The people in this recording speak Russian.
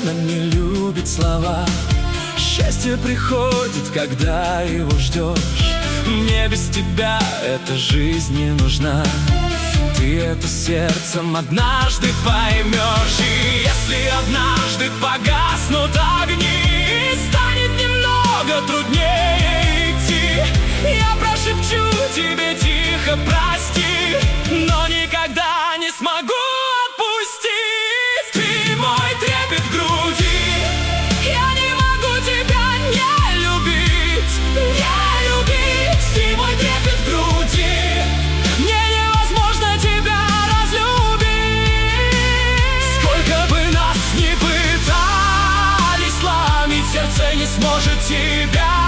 она не любит слова. Счастье приходит, когда его ждешь. Мне без тебя эта жизнь не нужна. Ты это сердцем однажды поймешь. И если однажды погаснут огни, станет немного труднее идти, я прошепчу тебе тихо прости, но никогда не смогу отпустить. Ты мой трепет в груди, я не могу тебя не любить, не любить. Ты мой трепет в груди, мне невозможно тебя разлюбить. Сколько бы нас ни пытались сломить, сердце не сможет тебя